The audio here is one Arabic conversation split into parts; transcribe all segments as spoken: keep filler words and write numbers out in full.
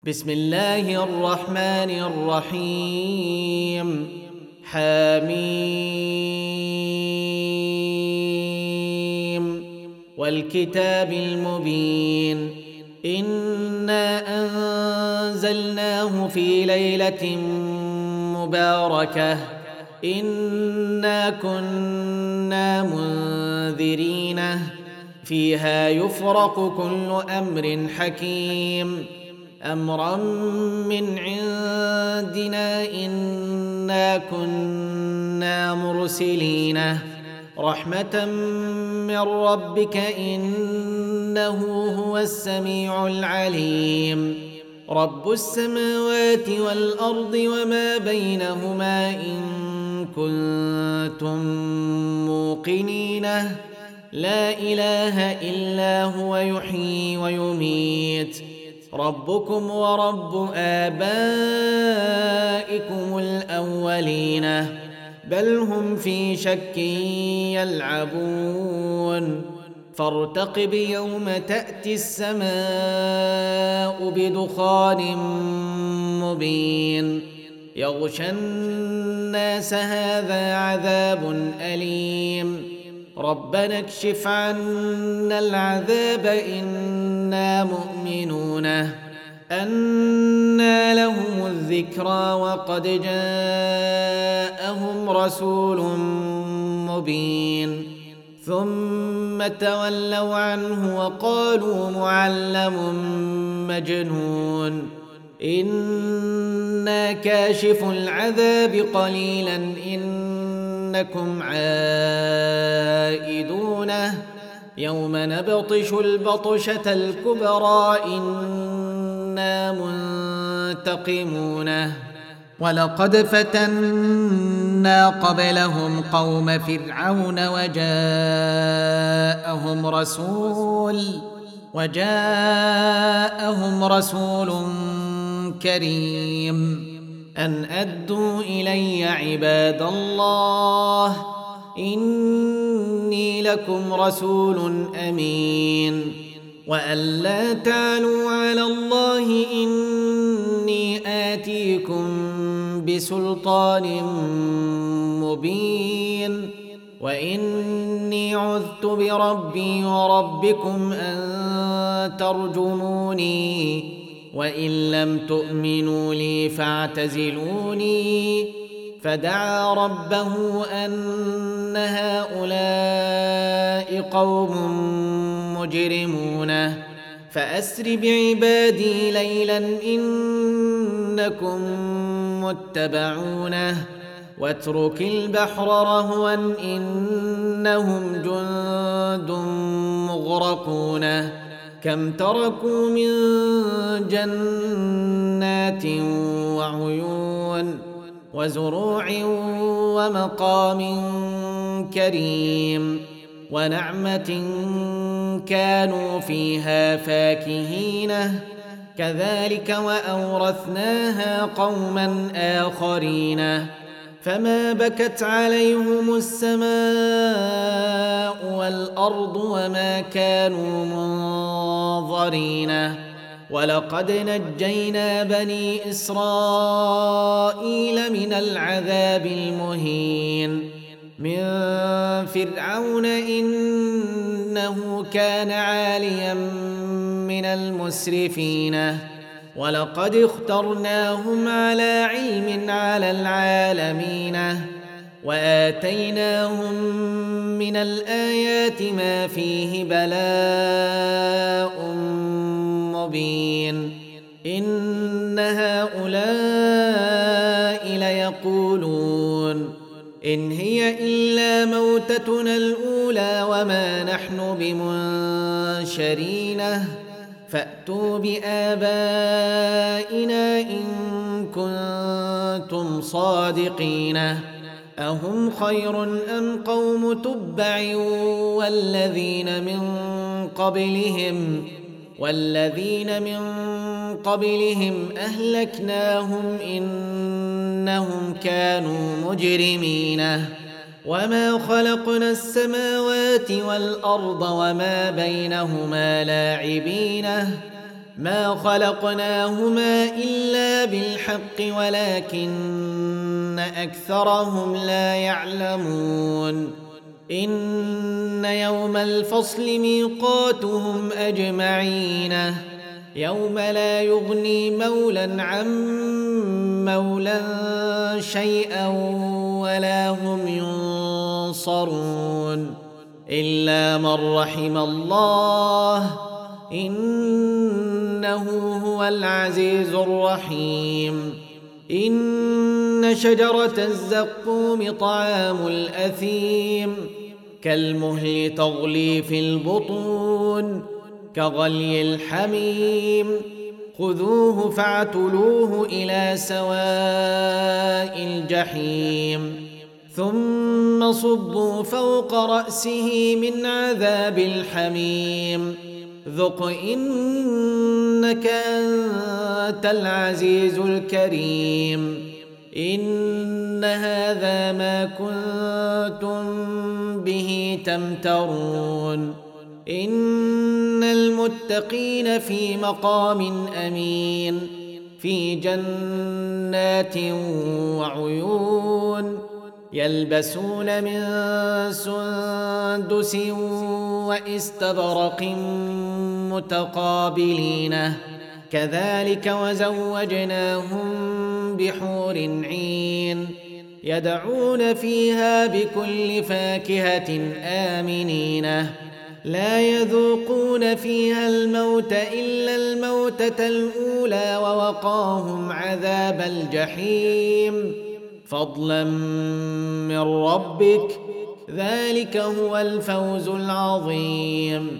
بسم الله الرحمن الرحيم حميم والكتاب المبين إنا أنزلناه في ليلة مباركة إنا كنا منذرين فيها يفرق كل أمر حكيم أمرا من عندنا إنا كنا مرسلين رحمة من ربك إنه هو السميع العليم رب السماوات والأرض وما بينهما إن كنتم موقنين لا إله إلا هو يحيي ويميت ربكم ورب آبائكم الأولين بل هم في شك يلعبون فارتقب يوم تأتي السماء بدخان مبين يغشى الناس هذا عذاب أليم ربنا اكشف عنا العذاب إنا مؤمنون أنى لهم الذكرى وقد جاءهم رسول مبين ثم تولوا عنه وقالوا معلم مجنون إنا كاشف العذاب قليلا إنكم عائدونه يوم نبطش البطشة الكبرى إنا منتقمون ولقد فتنا قبلهم قوم فرعون وجاءهم رسول وجاءهم رسول كريم أن أدوا إلي عباد الله إني لكم رسول أمين وأن لا تعلوا على الله إني آتيكم بسلطان مبين وإني عذت بربي وربكم أن ترجموني وإن لم تؤمنوا لي فاعتزلوني فدعا ربه أن هؤلاء قوم مجرمون فأسر بعبادي ليلا إنكم متبعونه واترك البحر رهوا إنهم جند مغرقون كم تركوا من جنات وعيون وزروع ومقام كريم ونعمة كانوا فيها فاكهين كذلك وأورثناها قوما آخرين فما بكت عليهم السماء والأرض وما كانوا منظرين ولقد نجينا بني إسرائيل من العذاب المهين من فرعون إنه كان عاليا من المسرفين ولقد اخترناهم على علم على العالمين وآتيناهم من الآيات ما فيه بلاء مبين إن هؤلاء ليقولون إن هي إلا موتتنا الأولى وما نحن بمنشرين فأتوا بآبائنا إن كنتم صادقين أهم خير أم قوم تبع والذين من قبلهم والذين من قبلهم أهلكناهم إنهم كانوا مجرمين وما خلقنا السماوات والأرض وما بينهما لاعبين ما خلقناهما إلا بالحق ولكن أكثرهم لا يعلمون إن يوم الفصل ميقاتهم أجمعين يوم لا يغني مولى عن مولى شيئا ولا هم ينصرون إلا من رحم الله إنه هو العزيز الرحيم إن شجرة الزقوم طعام الأثيم كالمهل تغلي في البطون كغلي الحميم خذوه فاعتلوه إلى سواء الجحيم ثم صبوا فوق رأسه من عذاب الحميم ذق إنك أنت العزيز الكريم إن هذا ما كنتم به تمترون إن المتقين في مقام أمين في جنات وعيون يلبسون من سندس واستبرق متقابلين كذلك وزوجناهم بحور عين يدعون فيها بكل فاكهة آمنين لا يذوقون فيها الموت إلا الموتة الأولى ووقاهم عذاب الجحيم فضلا من ربك ذلك هو الفوز العظيم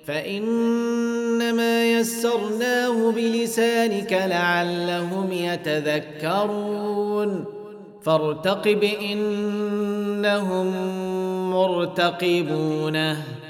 فإنما يسرناه بلسانك لعلهم يتذكرون فارتقب إنهم مرتقبون